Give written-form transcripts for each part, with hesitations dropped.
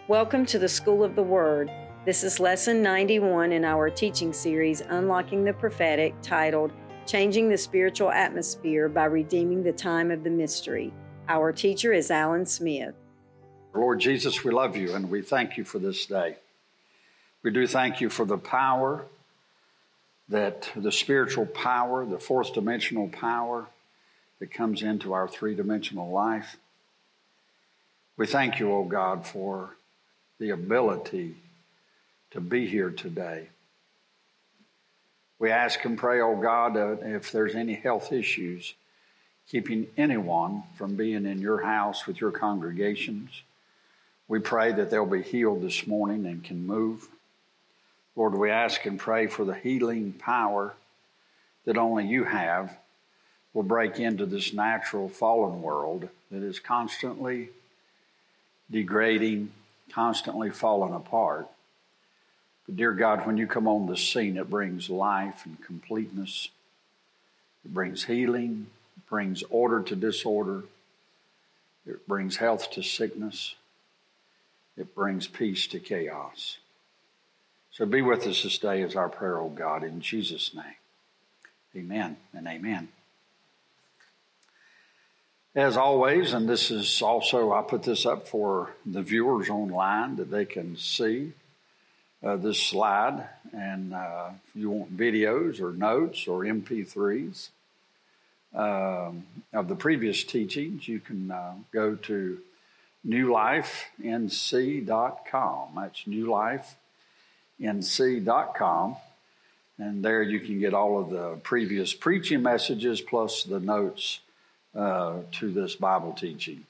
Welcome to the School of the Word. This is Lesson 91 in our teaching series, Unlocking the Prophetic, titled, Changing the Spiritual Atmosphere by Redeeming the Time of the Mystery. Our teacher is Alan Smith. Lord Jesus, we love you and we thank you for this day. We do thank you for the power, that the spiritual power, the fourth dimensional power that comes into our three-dimensional life. We thank you, oh God, for the ability to be here today. We ask and pray, oh God, if there's any health issues keeping anyone from being in your house with your congregations, we pray that they'll be healed this morning and can move. Lord, we ask and pray for the healing power that only you have will break into this natural fallen world that is constantly degrading, constantly falling apart. But dear God, when you come on the scene, it brings life and completeness. It brings healing, it brings order to disorder. It brings health to sickness. It brings peace to chaos. So be with us this day is our prayer, oh God, in Jesus' name. Amen and amen. As always, and this is also, I put this up for the viewers online that they can see this slide. And if you want videos or notes or MP3s of the previous teachings, you can go to newlifenc.com. That's newlifenc.com. And there you can get all of the previous preaching messages plus the notes to this Bible teaching.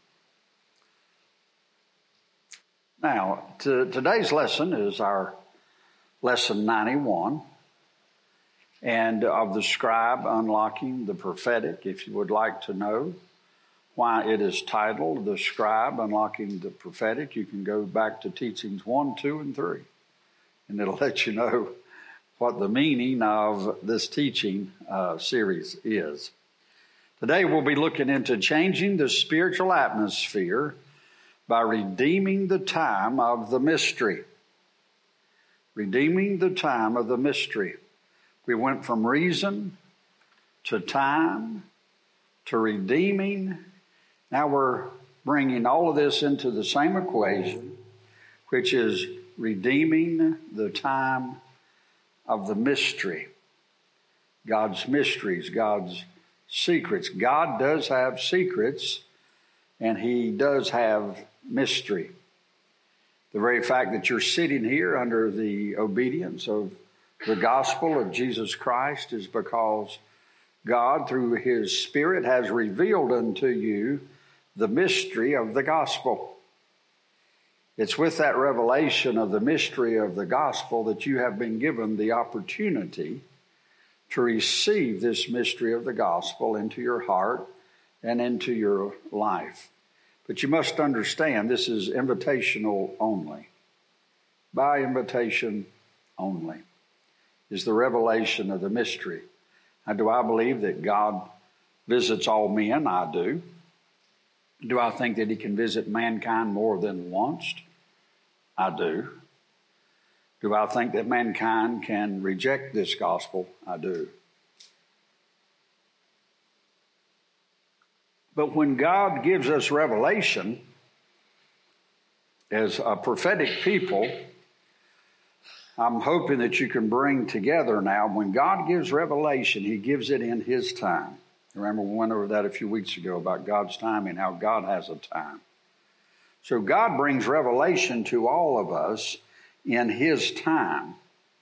Now, today's lesson is our lesson 91, and of the scribe unlocking the prophetic. If you would like to know why it is titled The Scribe Unlocking the Prophetic, you can go back to teachings 1, 2, and 3, and it'll let you know what the meaning of this teaching series is. Today we'll be looking into changing the spiritual atmosphere by redeeming the time of the mystery. Redeeming the time of the mystery. We went from reason to time to redeeming. Now we're bringing all of this into the same equation, which is redeeming the time of the mystery. God's mysteries, God's secrets. God does have secrets, and he does have mystery. The very fact that you're sitting here under the obedience of the gospel of Jesus Christ is because God, through his Spirit, has revealed unto you the mystery of the gospel. It's with that revelation of the mystery of the gospel that you have been given the opportunity to receive this mystery of the gospel into your heart and into your life. But you must understand this is invitational only. By invitation only is the revelation of the mystery. Now, do I believe that God visits all men? I do. Do I think that he can visit mankind more than once? I do. Do I think that mankind can reject this gospel? I do. But when God gives us revelation, as a prophetic people, I'm hoping that you can bring together now, when God gives revelation, he gives it in his time. Remember, we went over that a few weeks ago about God's time and how God has a time. So God brings revelation to all of us in his time.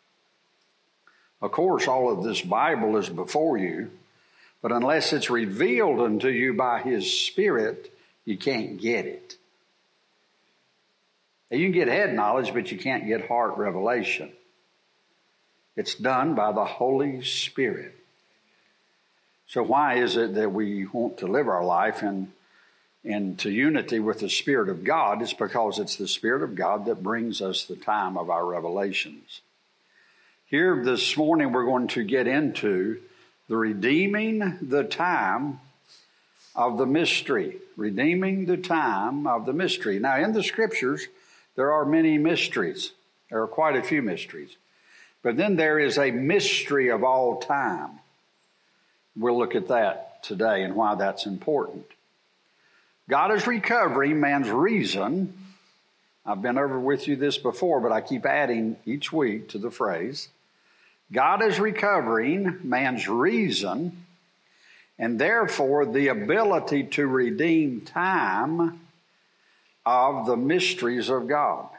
Of course, all of this Bible is before you, but unless it's revealed unto you by his Spirit, you can't get it. Now, you can get head knowledge, but you can't get heart revelation. It's done by the Holy Spirit. So why is it that we want to live our life into unity with the Spirit of God? It's because it's the Spirit of God that brings us the time of our revelations. Here this morning we're going to get into the redeeming the time of the mystery. Redeeming the time of the mystery. Now in the scriptures there are many mysteries. There are quite a few mysteries. But then there is a mystery of all time. We'll look at that today and why that's important. God is recovering man's reason. I've been over with you this before, but I keep adding each week to the phrase. God is recovering man's reason and therefore the ability to redeem time of the mysteries of God.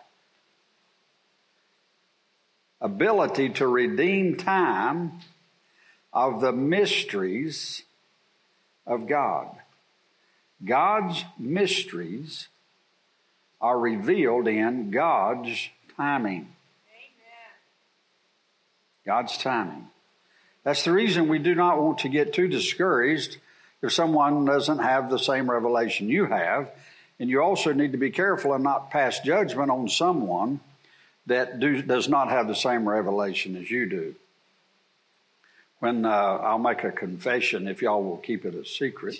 Ability to redeem time of the mysteries of God. God's mysteries are revealed in God's timing. Amen. God's timing. That's the reason we do not want to get too discouraged if someone doesn't have the same revelation you have. And you also need to be careful and not pass judgment on someone that does not have the same revelation as you do. When I'll make a confession, if y'all will keep it a secret.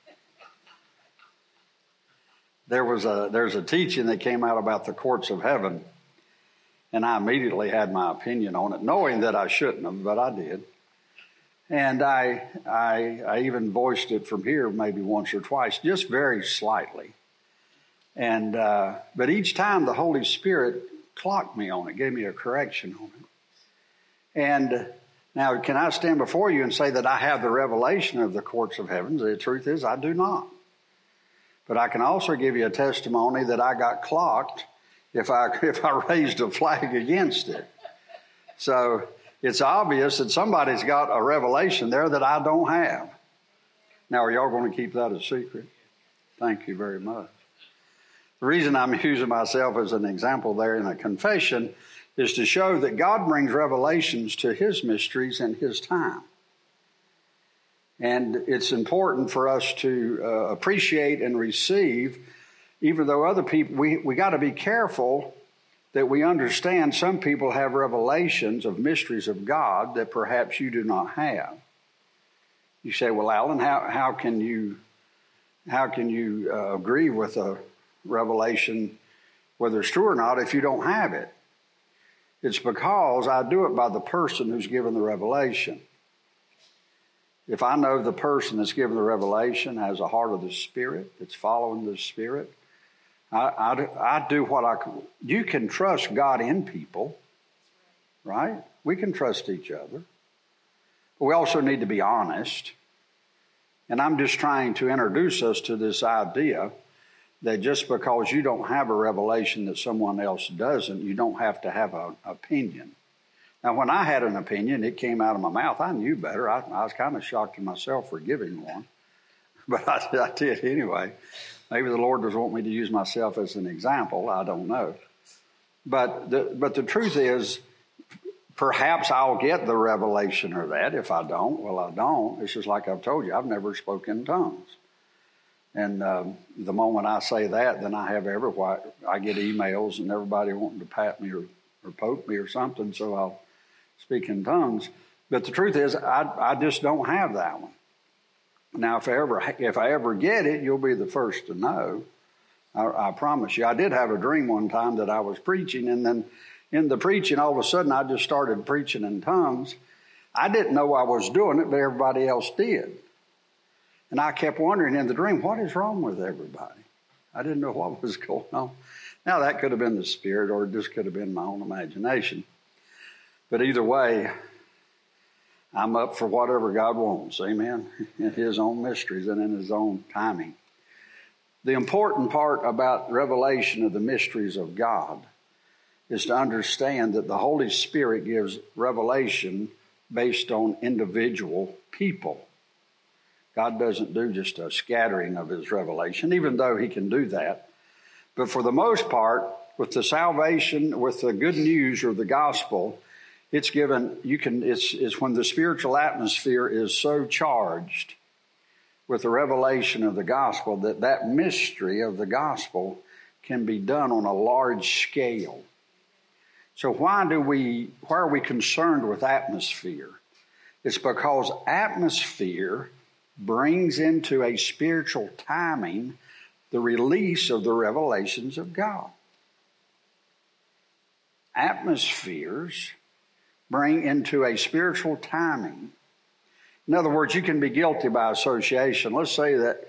There's a teaching that came out about the courts of heaven, and I immediately had my opinion on it, knowing that I shouldn't have, but I did. And I even voiced it from here maybe once or twice, just very slightly. And but each time the Holy Spirit clocked me on it, gave me a correction on it. And now, can I stand before you and say that I have the revelation of the courts of heaven? The truth is, I do not. But I can also give you a testimony that I got clocked if I raised a flag against it. So it's obvious that somebody's got a revelation there that I don't have. Now, are y'all going to keep that a secret? Thank you very much. The reason I'm using myself as an example there in a confession is to show that God brings revelations to his mysteries in his time. And it's important for us to appreciate and receive, even though other people, we got to be careful that we understand some people have revelations of mysteries of God that perhaps you do not have. You say, well, Alan, how can you agree with a revelation, whether it's true or not, if you don't have it? It's because I do it by the person who's given the revelation. If I know the person that's given the revelation has a heart of the Spirit, that's following the Spirit, I do what I can. You can trust God in people, right? We can trust each other. But we also need to be honest. And I'm just trying to introduce us to this idea that just because you don't have a revelation that someone else doesn't, you don't have to have an opinion. Now, when I had an opinion, it came out of my mouth. I knew better. I was kind of shocked at myself for giving one. But I did anyway. Maybe the Lord does want me to use myself as an example. I don't know. But the truth is, perhaps I'll get the revelation or that. If I don't, well, I don't. It's just like I've told you, I've never spoken in tongues. And the moment I say that, then I have I get emails and everybody wanting to pat me or poke me or something, so I'll speak in tongues. But the truth is, I just don't have that one. Now, if I ever get it, you'll be the first to know. I promise you. I did have a dream one time that I was preaching, and then in the preaching, all of a sudden, I just started preaching in tongues. I didn't know I was doing it, but everybody else did. And I kept wondering in the dream, what is wrong with everybody? I didn't know what was going on. Now, that could have been the Spirit, or it just could have been my own imagination. But either way, I'm up for whatever God wants, amen, in his own mysteries and in his own timing. The important part about revelation of the mysteries of God is to understand that the Holy Spirit gives revelation based on individual people. God doesn't do just a scattering of his revelation, even though he can do that. But for the most part, with the salvation, with the good news or the gospel, it's given, it's when the spiritual atmosphere is so charged with the revelation of the gospel that mystery of the gospel can be done on a large scale. So why are we concerned with atmosphere? It's because atmosphere brings into a spiritual timing the release of the revelations of God. atmospheres bring into a spiritual timing. In other words, you can be guilty by association. Let's say that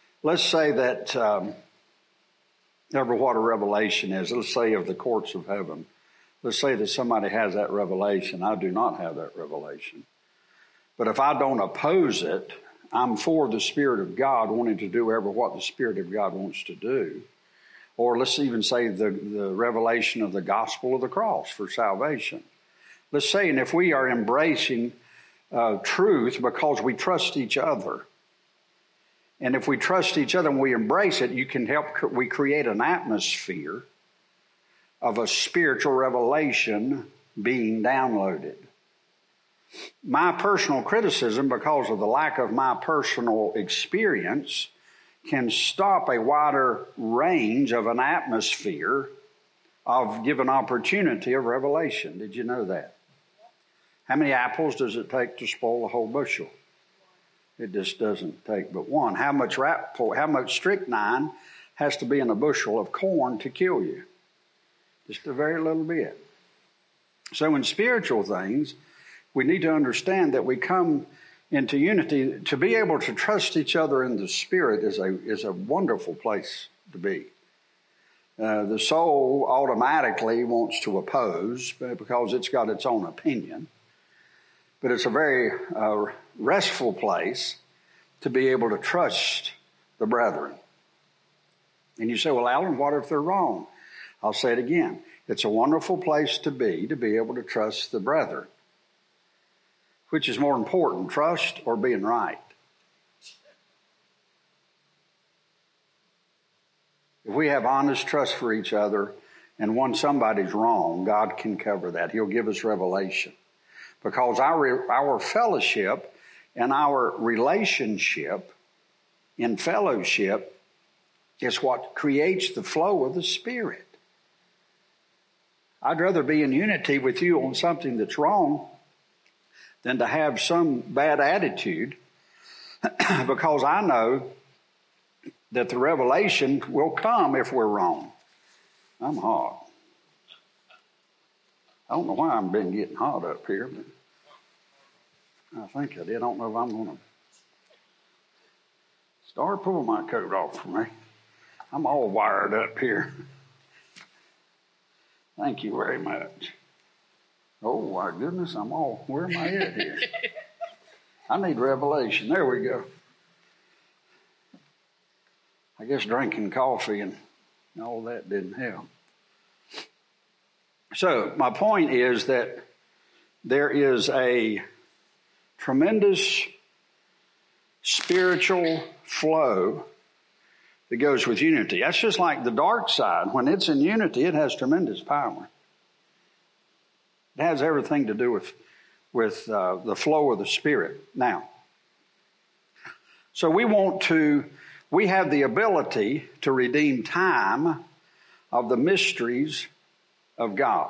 ever what a revelation is. Let's say of the courts of heaven. Let's say that somebody has that revelation. I do not have that revelation. But if I don't oppose it, I'm for the Spirit of God wanting to do ever what the Spirit of God wants to do. Or let's even say the revelation of the gospel of the cross for salvation. Let's say, and if we are embracing truth because we trust each other, and if we trust each other and we embrace it, we create an atmosphere of a spiritual revelation being downloaded. My personal criticism, because of the lack of my personal experience, can stop a wider range of an atmosphere of given opportunity of revelation. Did you know that? How many apples does it take to spoil a whole bushel? It just doesn't take but one. How much strychnine has to be in a bushel of corn to kill you? Just a very little bit. So in spiritual things, we need to understand that we come into unity. To be able to trust each other in the Spirit is a wonderful place to be. The soul automatically wants to oppose because it's got its own opinion. But it's a very restful place to be able to trust the brethren. And you say, well, Alan, what if they're wrong? I'll say it again. It's a wonderful place to be able to trust the brethren. Which is more important, trust or being right? If we have honest trust for each other and when somebody's wrong, God can cover that. He'll give us revelation. Because our fellowship and our relationship in fellowship is what creates the flow of the Spirit. I'd rather be in unity with you on something that's wrong than to have some bad attitude because I know that the revelation will come if we're wrong. I'm hot. I don't know why I've been getting hot up here, but I think I did. I don't know if I'm going to start pulling my coat off for me. I'm all wired up here. Thank you very much. Oh, my goodness, where am I at here? I need revelation. There we go. I guess drinking coffee and all that didn't help. So my point is that there is a tremendous spiritual flow that goes with unity. That's just like the dark side. When it's in unity, it has tremendous power. It has everything to do with the flow of the Spirit. Now, so we have the ability to redeem time of the mysteries of God.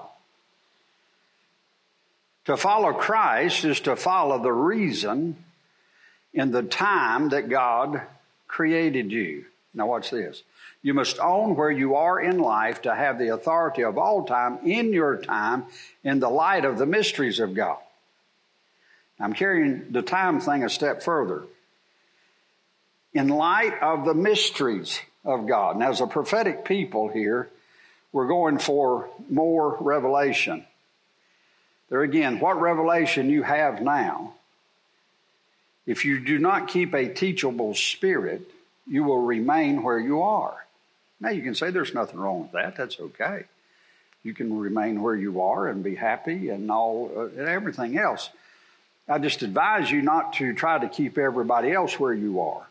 To follow Christ is to follow the reason in the time that God created you. Now watch this. You must own where you are in life to have the authority of all time in your time in the light of the mysteries of God. I'm carrying the time thing a step further. In light of the mysteries of God. Now as a prophetic people here, we're going for more revelation. There again, what revelation you have now, if you do not keep a teachable spirit, you will remain where you are. Now you can say there's nothing wrong with that. That's okay. You can remain where you are and be happy and all and everything else. I just advise you not to try to keep everybody else where you are.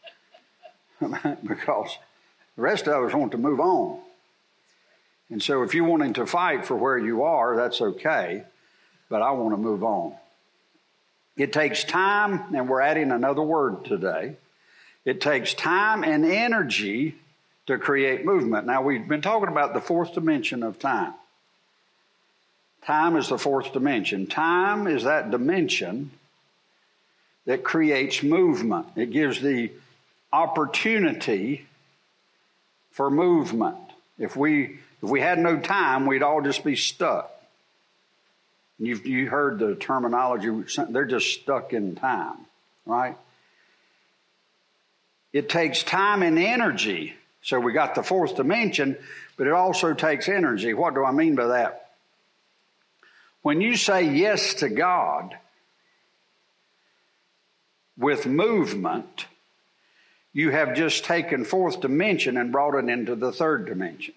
Because the rest of us want to move on. And so if you're wanting to fight for where you are, that's okay. But I want to move on. It takes time, and we're adding another word today. It takes time and energy to create movement. Now, we've been talking about the fourth dimension of time. Time is the fourth dimension. Time is that dimension that creates movement. It gives the opportunity for movement. If we If we had no time, we'd all just be stuck. You heard the terminology, they're just stuck in time, right? It takes time and energy. So we got the fourth dimension, but it also takes energy. What do I mean by that? When you say yes to God with movement, you have just taken fourth dimension and brought it into the third dimension.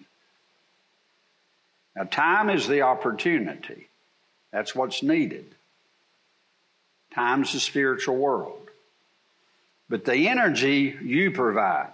Now, time is the opportunity. That's what's needed. Time's the spiritual world. But the energy you provide.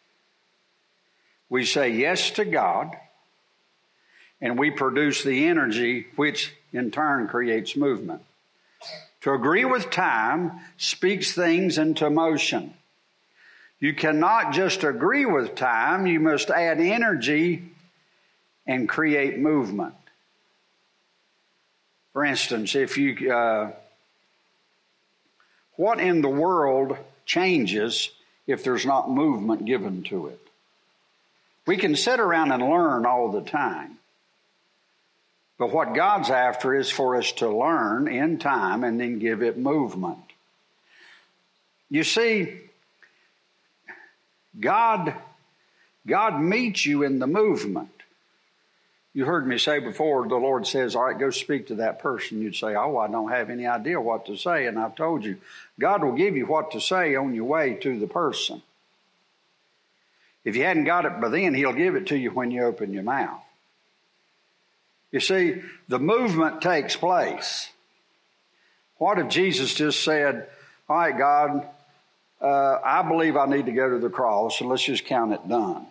We say yes to God, and we produce the energy which in turn creates movement. To agree with time speaks things into motion. You cannot just agree with time, you must add energy and create movement. For instance, if you, what in the world changes if there's not movement given to it? We can sit around and learn all the time. But what God's after is for us to learn in time and then give it movement. You see, God meets you in the movement. You heard me say before, the Lord says, all right, go speak to that person. You'd say, oh, I don't have any idea what to say. And I've told you, God will give you what to say on your way to the person. If you hadn't got it by then, He'll give it to you when you open your mouth. You see, the movement takes place. What if Jesus just said, all right, God, I believe I need to go to the cross, and let's just count it done?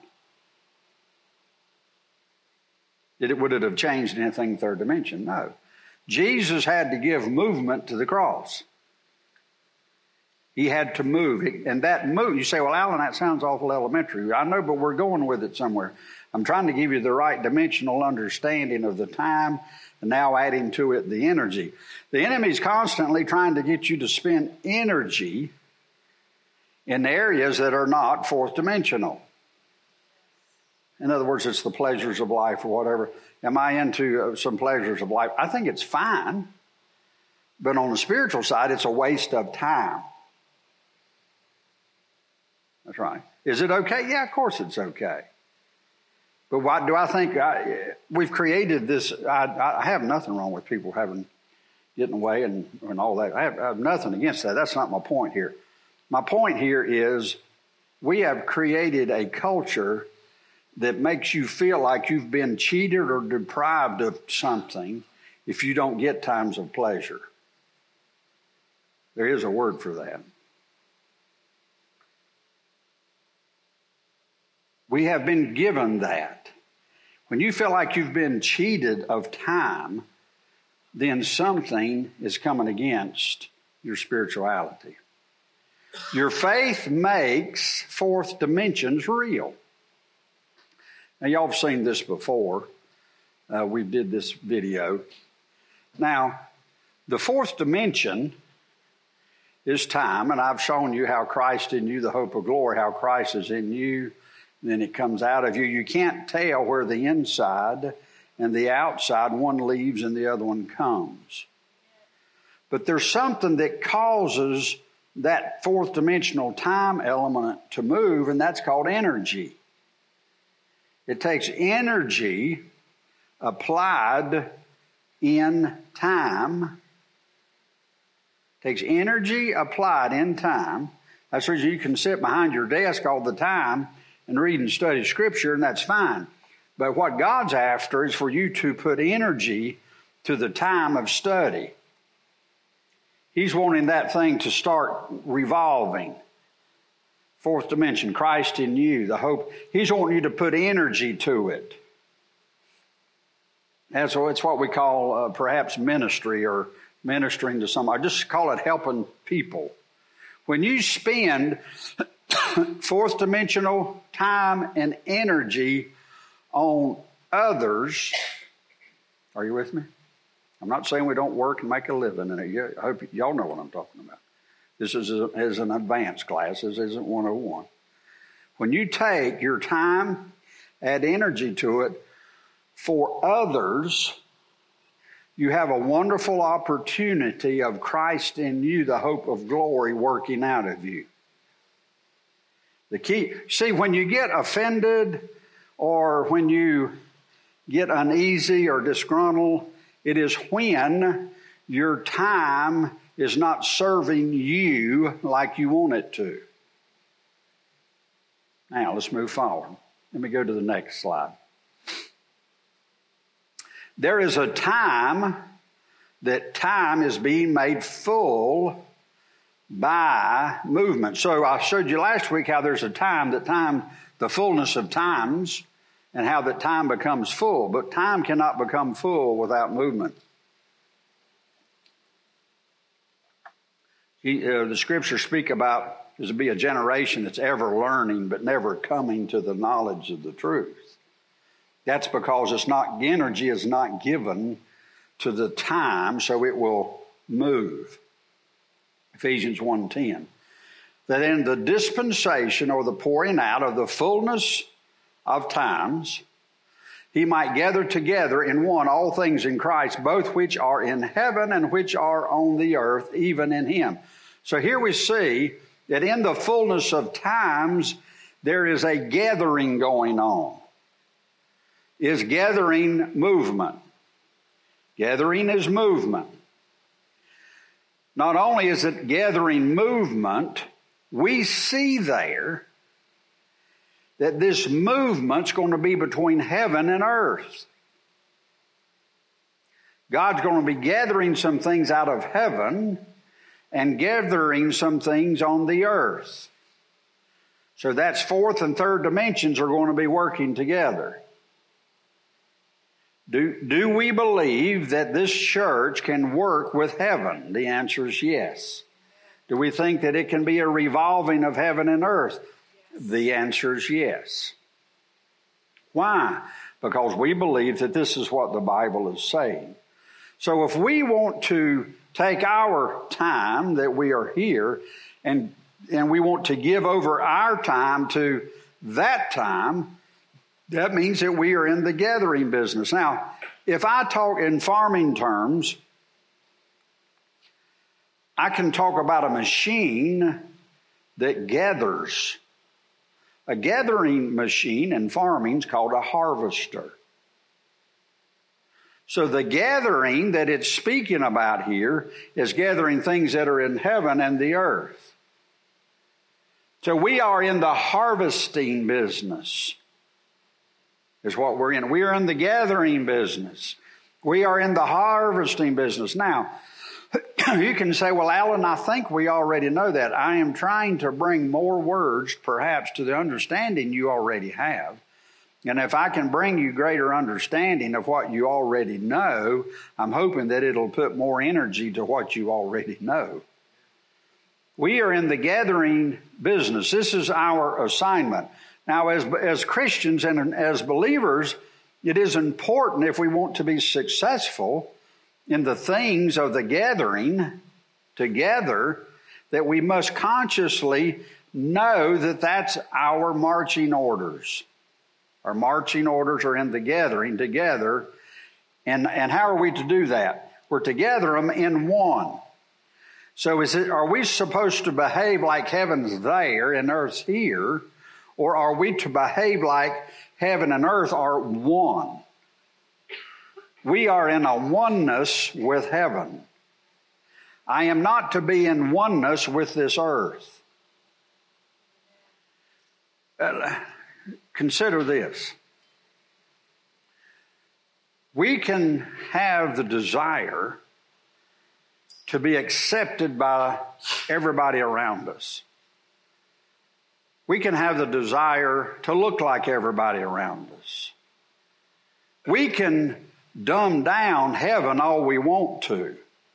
Would it have changed anything in third dimension? No. Jesus had to give movement to the cross. He had to move. And that move, you say, well, Alan, that sounds awful elementary. I know, but we're going with it somewhere. I'm trying to give you the right dimensional understanding of the time and now adding to it the energy. The enemy's constantly trying to get you to spend energy in areas that are not fourth dimensional. In other words, it's the pleasures of life or whatever. Am I into some pleasures of life? I think it's fine. But on the spiritual side, it's a waste of time. That's right. Is it okay? Yeah, of course it's okay. But why do I think we've created this? I have nothing wrong with people getting away and all that. I have nothing against that. That's not my point here. My point here is we have created a culture that makes you feel like you've been cheated or deprived of something if you don't get times of pleasure. There is a word for that. We have been given that. When you feel like you've been cheated of time, then something is coming against your spirituality. Your faith makes fourth dimensions real. Now, y'all have seen this before. We did this video. Now, the fourth dimension is time, and I've shown you how Christ in you, the hope of glory, how Christ is in you, and then it comes out of you. You can't tell where the inside and the outside, one leaves and the other one comes. But there's something that causes that fourth dimensional time element to move, and that's called energy. It takes energy applied in time. It takes energy applied in time. That's the reason you can sit behind your desk all the time and read and study Scripture, and that's fine. But what God's after is for you to put energy to the time of study. He's wanting that thing to start revolving. Fourth dimension, Christ in you, the hope. He's wanting you to put energy to it. And so it's what we call perhaps ministry or ministering to somebody. Just call it helping people. When you spend fourth dimensional time and energy on others, are you with me? I'm not saying we don't work and make a living in it. I hope y'all know what I'm talking about. This is an advanced class. This isn't 101. When you take your time, add energy to it, for others, you have a wonderful opportunity of Christ in you, the hope of glory, working out of you. The key, see, when you get offended or when you get uneasy or disgruntled, it is when your time is not serving you like you want it to. Now, let's move forward. Let me go to the next slide. There is a time that time is being made full by movement. So I showed you last week how there's a time, the fullness of times, and how that time becomes full. But time cannot become full without movement. The scriptures speak about there's to be a generation that's ever learning but never coming to the knowledge of the truth. That's because energy is not given to the time, so it will move. Ephesians 1:10. That in the dispensation or the pouring out of the fullness of times, he might gather together in one all things in Christ, both which are in heaven and which are on the earth, even in him. So here we see that in the fullness of times, there is a gathering going on. Is gathering movement? Gathering is movement. Not only is it gathering movement, we see there that this movement's going to be between heaven and earth. God's going to be gathering some things out of heaven and gathering some things on the earth. So that's fourth and third dimensions are going to be working together. Do we believe that this church can work with heaven? The answer is yes. Do we think that it can be a revolving of heaven and earth? The answer is yes. Why? Because we believe that this is what the Bible is saying. So if we want to take our time that we are here and we want to give over our time to that time, that means that we are in the gathering business. Now, if I talk in farming terms, I can talk about a machine that gathers. A gathering machine in farming is called a harvester. So the gathering that it's speaking about here is gathering things that are in heaven and the earth. So we are in the harvesting business. Is what we're in. We are in the gathering business. We are in the harvesting business. Now, you can say, well, Alan, I think we already know that. I am trying to bring more words, perhaps, to the understanding you already have. And if I can bring you greater understanding of what you already know, I'm hoping that it'll put more energy to what you already know. We are in the gathering business. This is our assignment. Now, as Christians and as believers, it is important if we want to be successful in the things of the gathering together that we must consciously know that that's our marching orders. Our marching orders are in the gathering together. And how are we to do that? We're to gather them in one. So are we supposed to behave like heaven's there and earth's here? Or are we to behave like heaven and earth are one? We are in a oneness with heaven. I am not to be in oneness with this earth. Consider this. We can have the desire to be accepted by everybody around us. We can have the desire to look like everybody around us. We can dumb down heaven all we want to.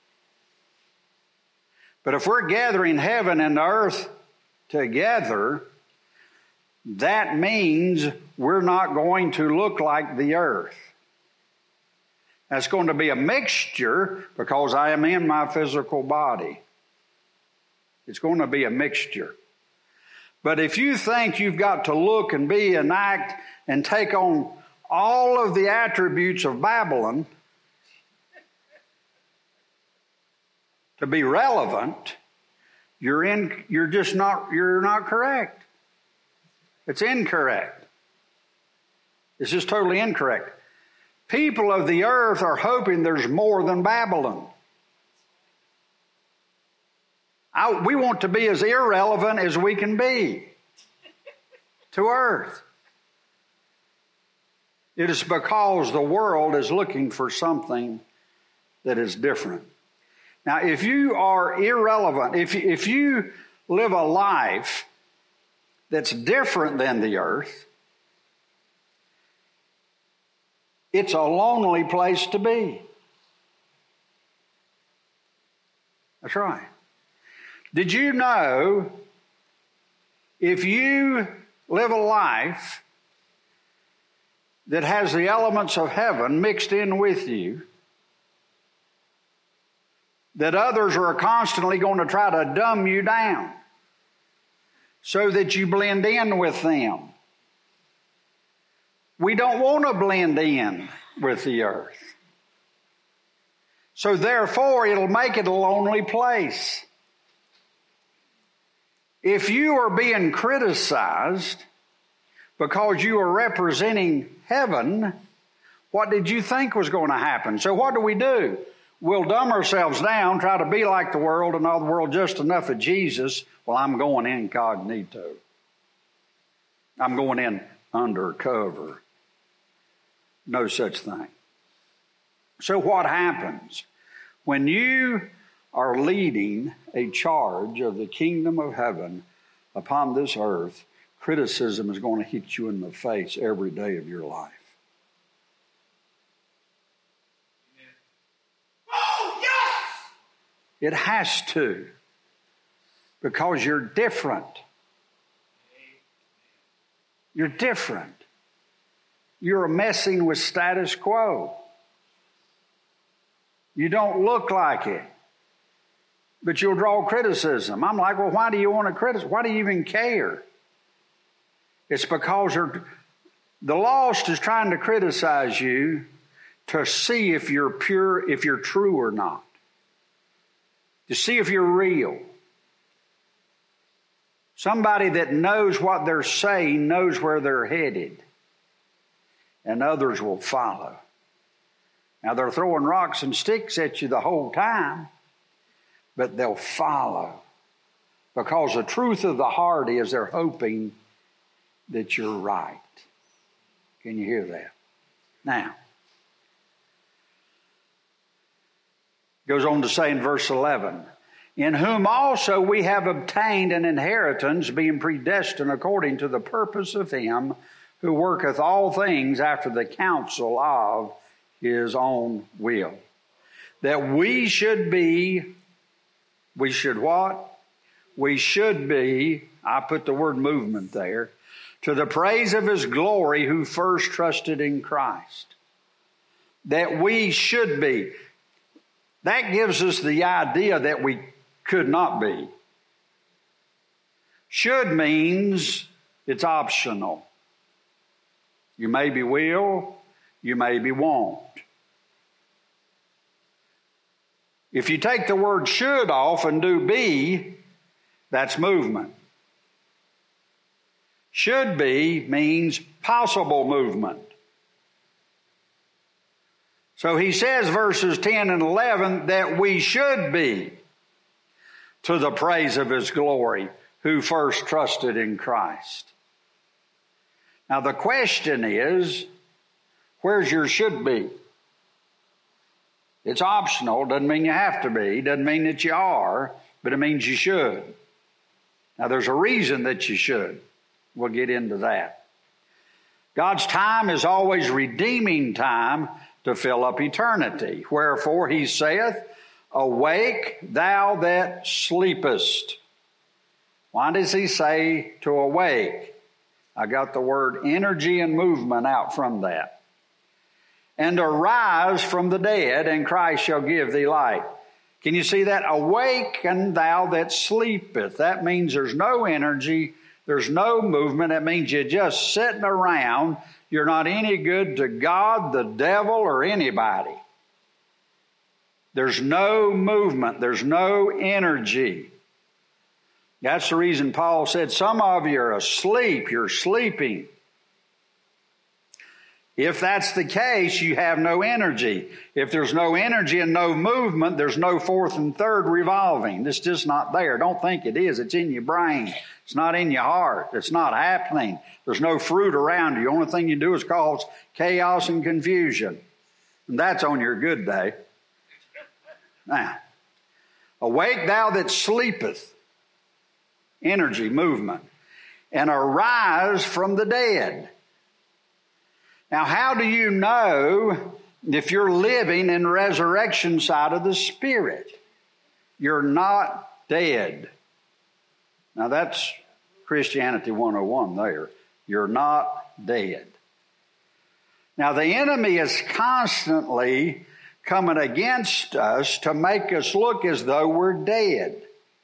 But if we're gathering heaven and earth together, that means we're not going to look like the earth. That's going to be a mixture because I am in my physical body. It's going to be a mixture. But if you think you've got to look and be and act and take on all of the attributes of Babylon to be relevant, you're not correct. It's incorrect. It's just totally incorrect. People of the earth are hoping there's more than Babylon. We want to be as irrelevant as we can be to earth. It is because the world is looking for something that is different. Now, if you are irrelevant, if you live a life that's different than the earth, it's a lonely place to be. That's right. Did you know if you live a life that has the elements of heaven mixed in with you, that others are constantly going to try to dumb you down so that you blend in with them? We don't want to blend in with the earth. So therefore, it'll make it a lonely place. If you are being criticized because you are representing heaven, what did you think was going to happen? So what do? We'll dumb ourselves down, try to be like the world, and know the world just enough of Jesus. Well, I'm going incognito. I'm going in undercover. No such thing. So what happens? When you are leading a charge of the kingdom of heaven upon this earth, criticism is going to hit you in the face every day of your life. Oh, yes! It has to, because you're different. You're different. You're messing with status quo. You don't look like it, but you'll draw criticism. I'm like, well, why do you want to criticize? Why do you even care? It's because the lost is trying to criticize you to see if you're pure, if you're true or not, to see if you're real. Somebody that knows what they're saying knows where they're headed, and others will follow. Now, they're throwing rocks and sticks at you the whole time, but they'll follow, because the truth of the heart is they're hoping that you're right. Can you hear that? Now, goes on to say in verse 11, in whom also we have obtained an inheritance, being predestined according to the purpose of him who worketh all things after the counsel of his own will. That we should what? We should be, I put the word movement there, to the praise of his glory who first trusted in Christ. That we should be. That gives us the idea that we could not be. Should means it's optional. You maybe will, you maybe won't. If you take the word should off and do be, that's movement. Should be means possible movement. So he says, verses 10 and 11, that we should be to the praise of his glory, who first trusted in Christ. Now the question is, where's your should be? It's optional, doesn't mean you have to be, doesn't mean that you are, but it means you should. Now there's a reason that you should. We'll get into that. God's time is always redeeming time to fill up eternity. Wherefore he saith, awake thou that sleepest. Why does he say to awake? I got the word energy and movement out from that. And arise from the dead, and Christ shall give thee light. Can you see that? Awaken thou that sleepeth. That means there's no energy, There's no movement. That means you're just sitting around. You're not any good to God, the devil, or anybody. There's no movement. There's no energy. That's the reason Paul said, some of you are asleep. You're sleeping. If that's the case, you have no energy. If there's no energy and no movement, there's no fourth and third revolving. It's just not there. Don't think it is. It's in your brain. It's not in your heart. It's not happening. There's no fruit around you. The only thing you do is cause chaos and confusion. And that's on your good day. Now, awake thou that sleepeth, energy, movement, and arise from the dead. Now, how do you know if you're living in the resurrection side of the Spirit? You're not dead. Now, that's Christianity 101 there. You're not dead. Now, the enemy is constantly coming against us to make us look as though we're dead.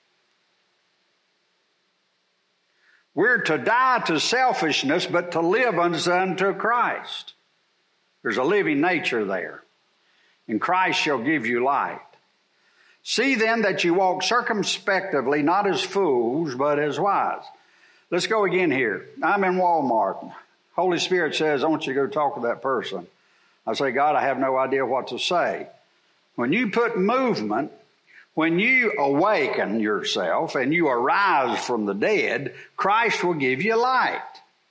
We're to die to selfishness, but to live unto Christ. There's a living nature there. And Christ shall give you light. See then that you walk circumspectively, not as fools, but as wise. Let's go again here. I'm in Walmart. Holy Spirit says, I want you to go talk to that person. I say, God, I have no idea what to say. When you put movement, when you awaken yourself and you arise from the dead, Christ will give you light.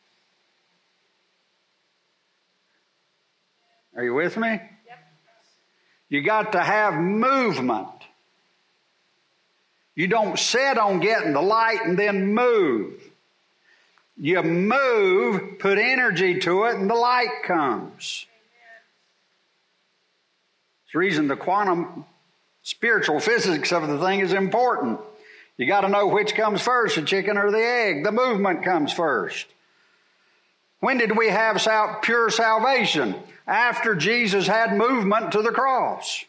Are you with me? Yep. You got to have movement. You don't sit on getting the light and then move. You move, put energy to it, and the light comes. It's the reason the quantum spiritual physics of the thing is important. You got to know which comes first, the chicken or the egg. The movement comes first. When did we have pure salvation? After Jesus had movement to the cross.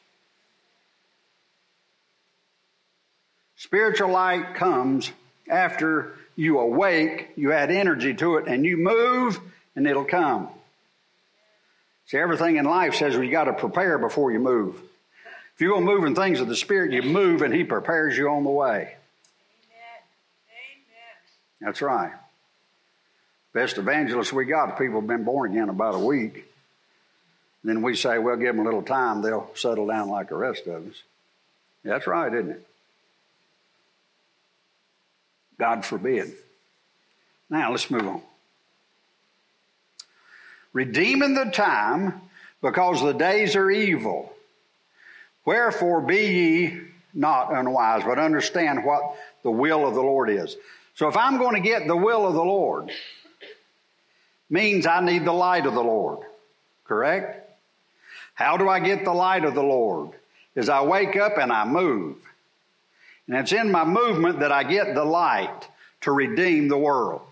Spiritual light comes after you awake, you add energy to it, and you move, and it'll come. See, everything in life says you got to prepare before you move. If you're going to move in things of the Spirit, you move and He prepares you on the way. Amen. Amen. That's right. Best evangelists we got, people have been born again about a week. Then we say, well, give them a little time, they'll settle down like the rest of us. That's right, isn't it? God forbid. Now, let's move on. Redeeming the time, because the days are evil. Wherefore be ye not unwise, but understand what the will of the Lord is. So if I'm going to get the will of the Lord, means I need the light of the Lord. Correct? How do I get the light of the Lord? Is I wake up and I move. And it's in my movement that I get the light to redeem the world.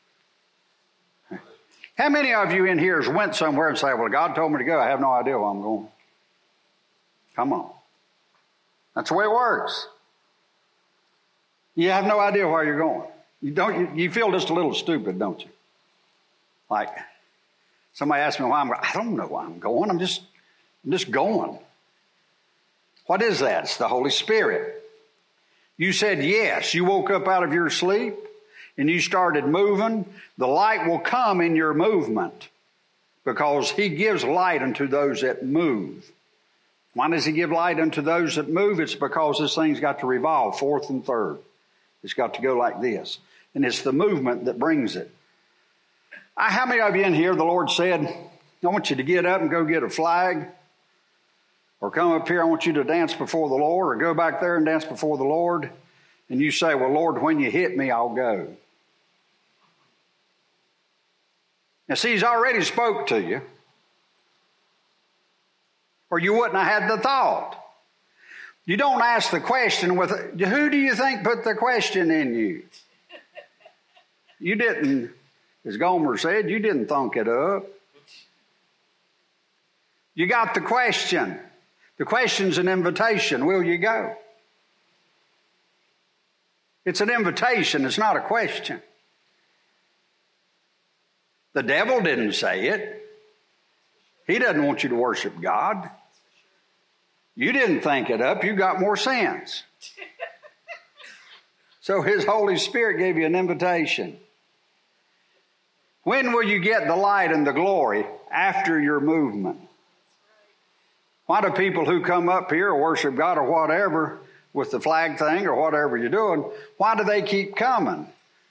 How many of you in here has went somewhere and say, well, God told me to go. I have no idea where I'm going. Come on. That's the way it works. You have no idea where you're going. You feel just a little stupid, don't you? Like, somebody asked me why I'm going. I don't know why I'm going. I'm just going. What is that? It's the Holy Spirit. You said yes. You woke up out of your sleep and you started moving. The light will come in your movement because He gives light unto those that move. Why does He give light unto those that move? It's because this thing's got to revolve fourth and third. It's got to go like this. And it's the movement that brings it. How many of you in here, the Lord said, I want you to get up and go get a flag, or come up here, I want you to dance before the Lord, or go back there and dance before the Lord, and you say, well, Lord, when you hit me, I'll go. Now, see, He's already spoke to you, or you wouldn't have had the thought. You don't ask the question with, who do you think put the question in you? You didn't, as Gomer said, you didn't thunk it up. You got the question. The question's an invitation. Will you go? It's an invitation. It's not a question. The devil didn't say it. He doesn't want you to worship God. You didn't think it up. You got more sense. So his Holy Spirit gave you an invitation. When will you get the light and the glory? After your movement. Why do people who come up here or worship God or whatever with the flag thing or whatever you're doing, why do they keep coming?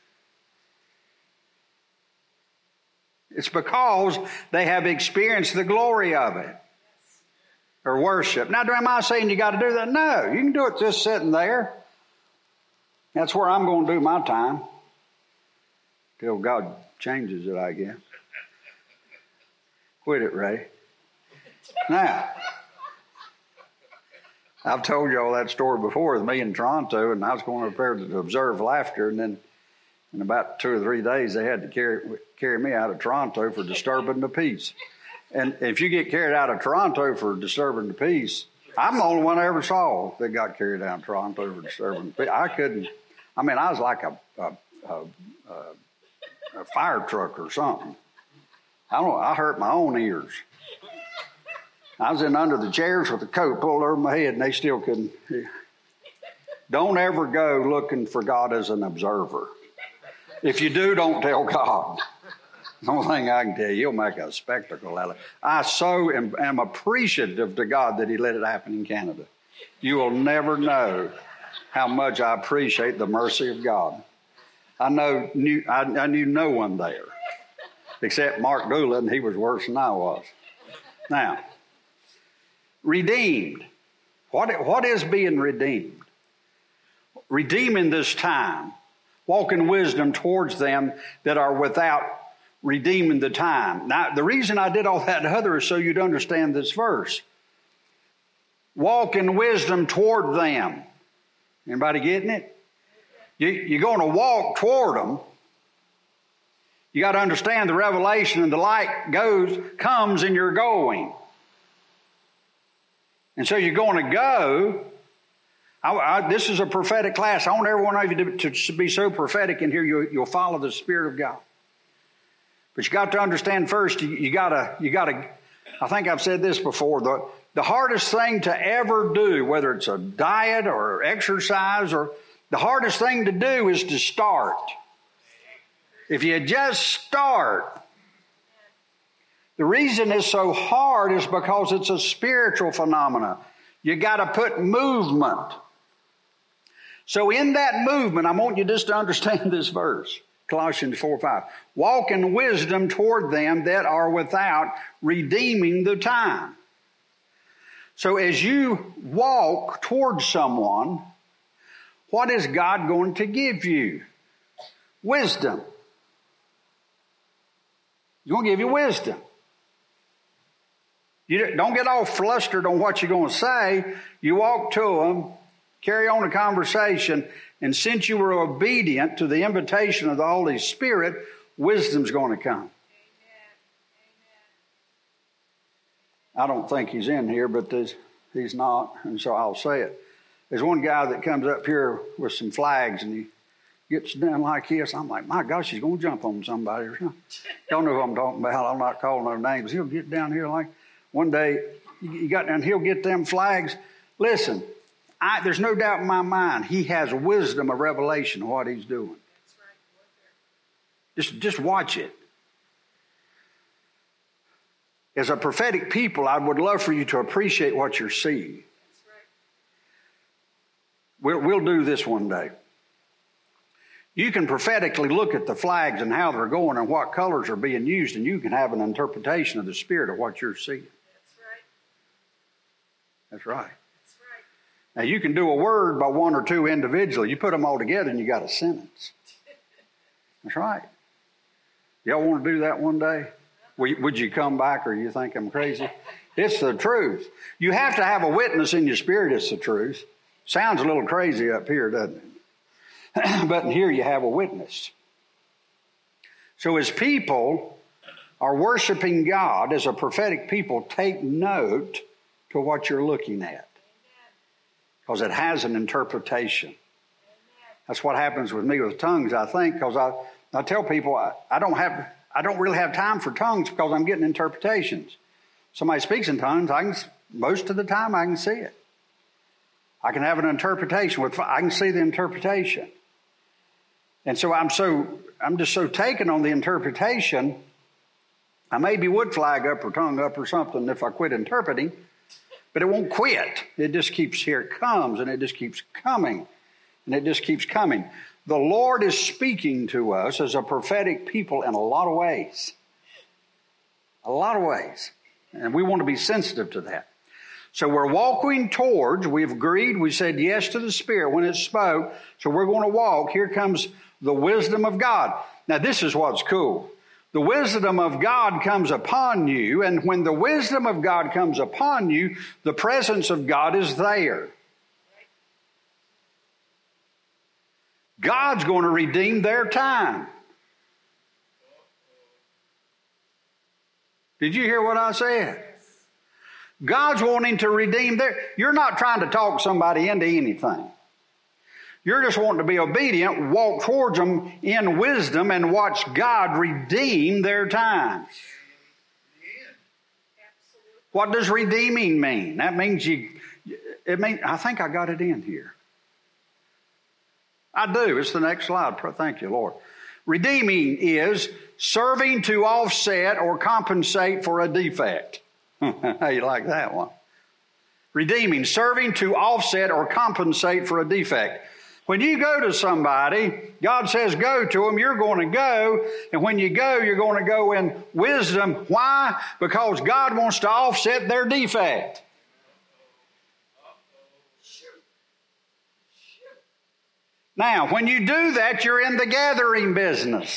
It's because they have experienced the glory of it. Or worship. Now, am I saying you got to do that? No, you can do it just sitting there. That's where I'm going to do my time. Till God changes it, I guess. Quit it, Ray. Now, I've told you all that story before with me in Toronto, and I was going up there to observe laughter, and then in about 2 or 3 days, they had to carry me out of Toronto for disturbing the peace. And if you get carried out of Toronto for disturbing the peace, I'm the only one I ever saw that got carried out of Toronto for disturbing the peace. I was like a fire truck or something. I hurt my own ears. I was in under the chairs with the coat pulled over my head, and they still couldn't. Don't ever go looking for God as an observer. If you do, don't tell God. The only thing I can tell you, he'll make a spectacle out of it. I so am appreciative to God that he let it happen in Canada. You will never know how much I appreciate the mercy of God. I knew no one there except Mark Doolin, and he was worse than I was. Now, redeemed. What is being redeemed? Redeeming this time. Walk in wisdom towards them that are without, redeeming the time. Now, the reason I did all that other is so you'd understand this verse. Walk in wisdom toward them. Anybody getting it? You're going to walk toward them. You got to understand the revelation, and the light comes and you're going. And so you're going to go. This is a prophetic class. I want every one of you to be so prophetic in here you'll follow the Spirit of God. But you got to understand first, you got to, I think I've said this before, the hardest thing to ever do, whether it's a diet or exercise, or the hardest thing to do is to start. If you just start, the reason it's so hard is because it's a spiritual phenomenon. You got to put movement. So in that movement, I want you just to understand this verse. Colossians 4:5. Walk in wisdom toward them that are without, redeeming the time. So as you walk towards someone, what is God going to give you? Wisdom. He's going to give you wisdom. You don't get all flustered on what you're going to say. You walk to them, carry on a conversation, and since you were obedient to the invitation of the Holy Spirit, wisdom's going to come. I don't think he's in here, but he's not, and so I'll say it. There's one guy that comes up here with some flags, and he gets down like this. I'm like, my gosh, he's going to jump on somebody or something. Don't know who I'm talking about. I'm not calling no names. He'll get down here like one day. He got down. He'll get them flags. Listen, there's no doubt in my mind he has wisdom of revelation of what he's doing. Just watch it. As a prophetic people, I would love for you to appreciate what you're seeing. We'll do this one day. You can prophetically look at the flags and how they're going and what colors are being used, and you can have an interpretation of the Spirit of what you're seeing. That's right. Now, you can do a word by one or two individually. You put them all together and you got a sentence. That's right. Y'all want to do that one day? Would you come back, or you think I'm crazy? It's the truth. You have to have a witness in your spirit. It's the truth. Sounds a little crazy up here, doesn't it? But in here you have a witness. So as people are worshiping God, as a prophetic people, take note to what you're looking at. Because it has an interpretation. That's what happens with me with tongues, I think, because I tell people I I don't really have time for tongues because I'm getting interpretations. Somebody speaks in tongues, most of the time I can see it. I can have an interpretation. I can see the interpretation. And so I'm just so taken on the interpretation, I maybe would flag up or tongue up or something if I quit interpreting, but it won't quit. It just keeps, here it comes, and it just keeps coming, and it just keeps coming. The Lord is speaking to us as a prophetic people in a lot of ways. A lot of ways. And we want to be sensitive to that. So we're walking towards, we've agreed, we said yes to the Spirit when it spoke, so we're going to walk. Here comes the wisdom of God. Now this is what's cool. The wisdom of God comes upon you, and when the wisdom of God comes upon you, the presence of God is there. God's going to redeem their time. Did you hear what I said? God's wanting to redeem their... You're not trying to talk somebody into anything. You're just wanting to be obedient, walk towards them in wisdom, and watch God redeem their time. What does redeeming mean? That means I think I got it in here. I do. It's the next slide. Thank you, Lord. Redeeming is serving to offset or compensate for a defect. How you like that one? Redeeming, serving to offset or compensate for a defect. When you go to somebody, God says go to them, you're going to go. And when you go, you're going to go in wisdom. Why? Because God wants to offset their defect. Now, when you do that, you're in the gathering business.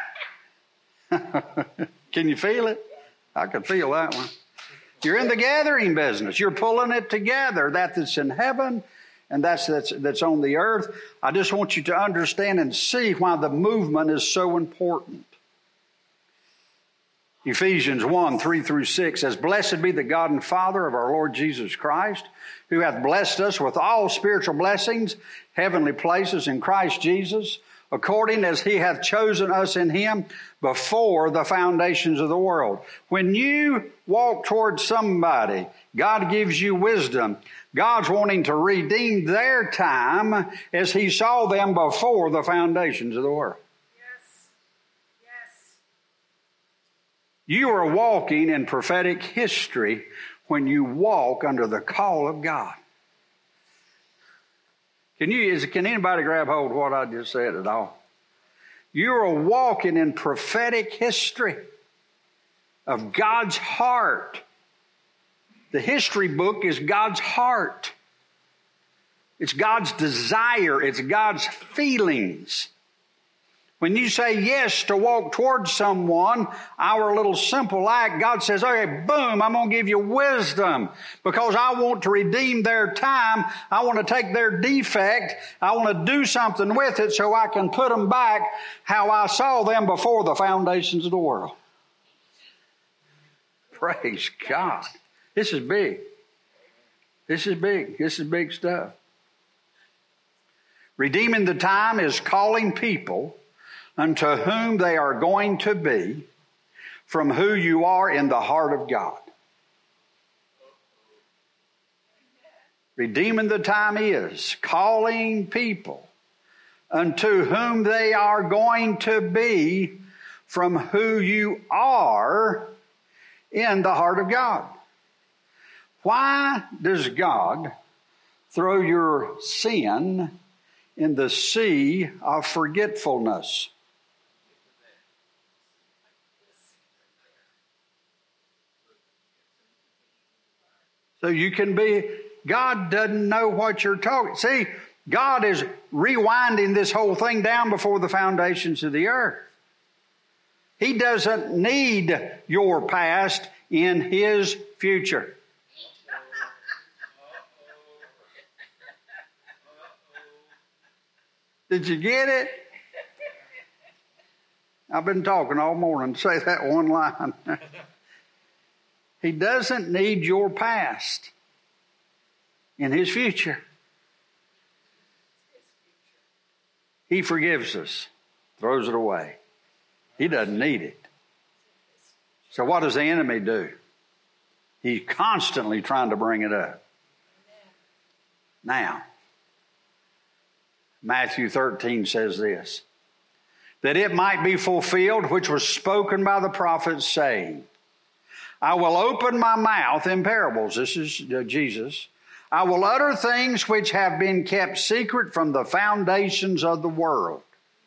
Can you feel it? I could feel that one. You're in the gathering business. You're pulling it together. That's in heaven and that's on the earth. I just want you to understand and see why the movement is so important. Ephesians 1, 3 through 6 says, Blessed be the God and Father of our Lord Jesus Christ, who hath blessed us with all spiritual blessings, heavenly places in Christ Jesus, according as he hath chosen us in him before the foundations of the world. When you walk towards somebody, God gives you wisdom. God's wanting to redeem their time as he saw them before the foundations of the world. You are walking in prophetic history when you walk under the call of God. Can anybody grab hold of what I just said at all? You are walking in prophetic history of God's heart. The history book is God's heart. It's God's desire. It's God's feelings. When you say yes to walk towards someone, our little simple act, God says, okay, boom, I'm going to give you wisdom because I want to redeem their time. I want to take their defect. I want to do something with it so I can put them back how I saw them before the foundations of the world. Praise God. This is big. This is big. This is big stuff. Redeeming the time is calling people unto whom they are going to be from who you are in the heart of God. Redeeming the time is calling people unto whom they are going to be from who you are in the heart of God. Why does God throw your sin in the sea of forgetfulness? So you can be, God doesn't know what you're talking. See, God is rewinding this whole thing down before the foundations of the earth. He doesn't need your past in his future. Did you get it? I've been talking all morning to say that one line. He doesn't need your past in his future. He forgives us, throws it away. He doesn't need it. So what does the enemy do? He's constantly trying to bring it up. Now, Matthew 13 says this, that it might be fulfilled which was spoken by the prophets, saying, I will open my mouth in parables. This is Jesus. I will utter things which have been kept secret from the foundations of the world.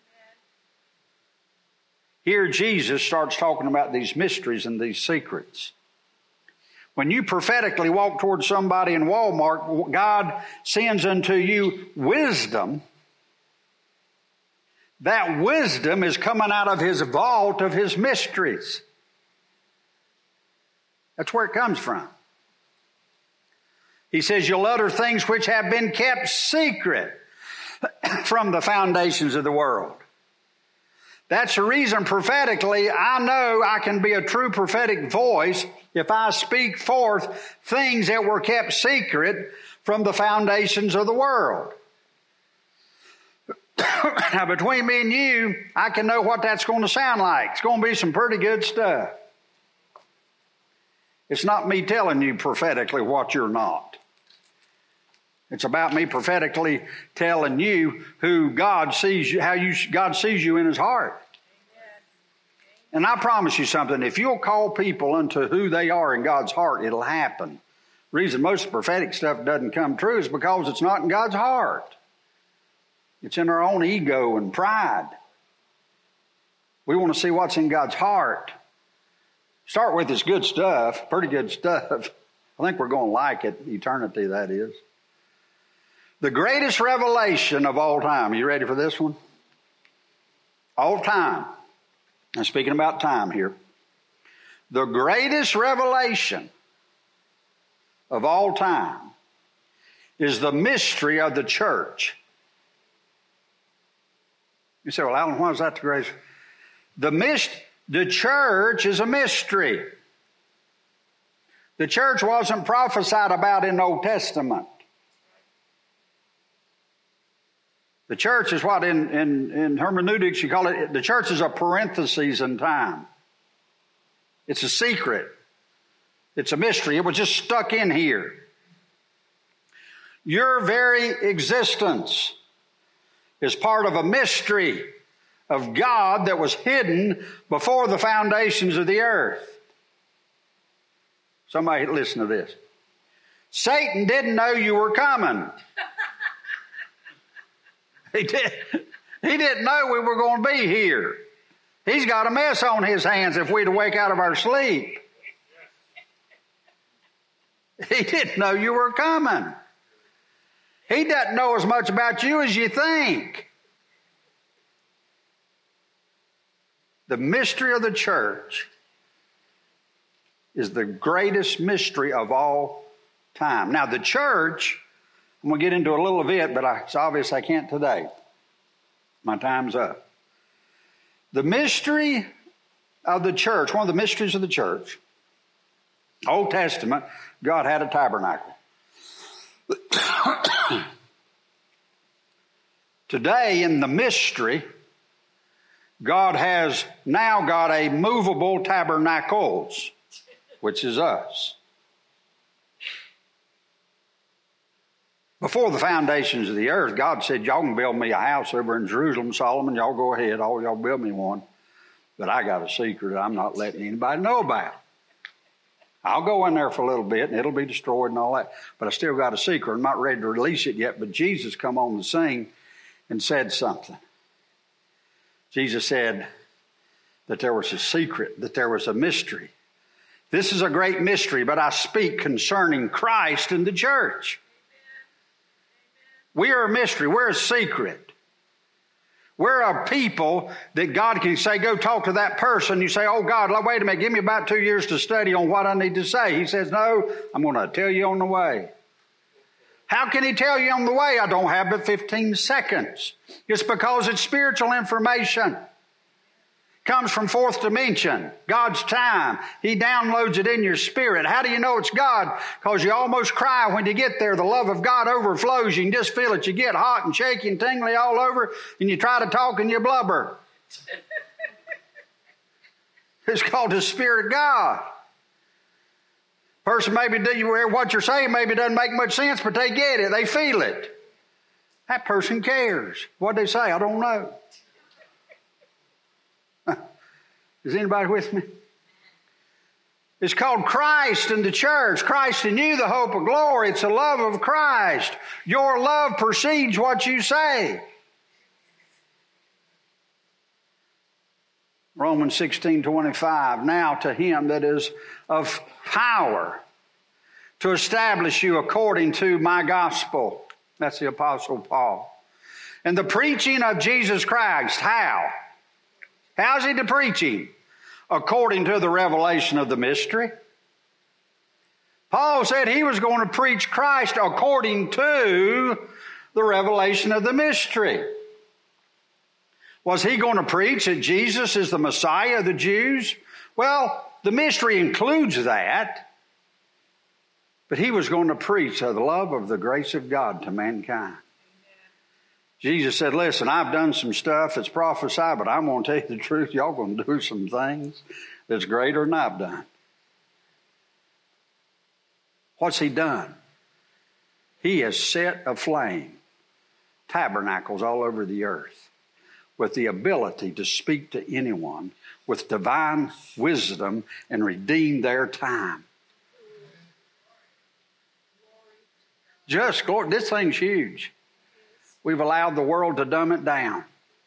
Here Jesus starts talking about these mysteries and these secrets. When you prophetically walk towards somebody in Walmart, God sends unto you wisdom. That wisdom is coming out of his vault of his mysteries. That's where it comes from. He says, you'll utter things which have been kept secret from the foundations of the world. That's the reason prophetically I know I can be a true prophetic voice if I speak forth things that were kept secret from the foundations of the world. Now, between me and you, I can know what that's going to sound like. It's going to be some pretty good stuff. It's not me telling you prophetically what you're not. It's about me prophetically telling you who God sees you, God sees you in his heart. And I promise you something, if you'll call people into who they are in God's heart, it'll happen. The reason most prophetic stuff doesn't come true is because it's not in God's heart. It's in our own ego and pride. We want to see what's in God's heart. Start with this good stuff, pretty good stuff. I think we're going to like it, eternity that is. The greatest revelation of all time. Are you ready for this one? All time. I'm speaking about time here. The greatest revelation of all time is the mystery of the church. You say, well, Alan, why is that the greatest? The church is a mystery. The church wasn't prophesied about in the Old Testament. The church is what in hermeneutics you call it, the church is a parenthesis in time. It's a secret. It's a mystery. It was just stuck in here. Your very existence is part of a mystery of God that was hidden before the foundations of the earth. Somebody listen to this. Satan didn't know you were coming. He didn't know we were going to be here. He's got a mess on his hands if we'd wake out of our sleep. He didn't know you were coming. He doesn't know as much about you as you think. The mystery of the church is the greatest mystery of all time. Now, the church, I'm going to get into a little bit, but it's obvious I can't today. My time's up. The mystery of the church, one of the mysteries of the church, Old Testament, God had a tabernacle. Today, in the mystery, God has now got a movable tabernacles, which is us. Before the foundations of the earth, God said, y'all can build me a house over in Jerusalem, Solomon. Y'all go ahead. All y'all build me one. But I got a secret I'm not letting anybody know about. I'll go in there for a little bit and it'll be destroyed and all that. But I still got a secret. I'm not ready to release it yet. But Jesus come on the scene and said something. Jesus said that there was a secret, that there was a mystery. This is a great mystery, but I speak concerning Christ and the church. We are a mystery. We're a secret. We're a people that God can say, go talk to that person. You say, oh God, wait a minute, give me about 2 years to study on what I need to say. He says, no, I'm going to tell you on the way. How can he tell you on the way? I don't have but 15 seconds. It's because it's spiritual information. Comes from fourth dimension, God's time. He downloads it in your spirit. How do you know it's God? Because you almost cry when you get there. The love of God overflows. You can just feel it. You get hot and shaky and tingly all over, and you try to talk and you blubber. It's called the Spirit of God. Person maybe what you're saying maybe doesn't make much sense, but they get it. They feel it. That person cares. What they say, I don't know. Is anybody with me? It's called Christ in the church. Christ in you, the hope of glory. It's the love of Christ. Your love precedes what you say. Romans 16:25. Now to him that is of power to establish you according to my gospel. That's the Apostle Paul. And the preaching of Jesus Christ. How? How's he the preaching? According to the revelation of the mystery. Paul said he was going to preach Christ according to the revelation of the mystery. Was he going to preach that Jesus is the Messiah of the Jews? Well, the mystery includes that. But he was going to preach the love of the grace of God to mankind. Jesus said, listen, I've done some stuff that's prophesied, but I'm going to tell you the truth. Y'all going to do some things that's greater than I've done. What's he done? He has set aflame tabernacles all over the earth with the ability to speak to anyone with divine wisdom and redeem their time. Just glory. This thing's huge. We've allowed the world to dumb it down.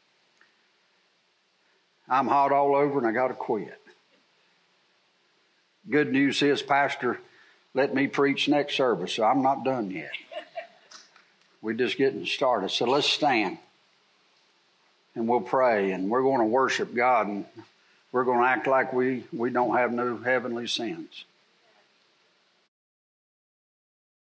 I'm hot all over and I got to quit. Good news is, Pastor, let me preach next service, so I'm not done yet. We're just getting started. So let's stand and we'll pray and we're going to worship God and we're going to act like we don't have no heavenly sins.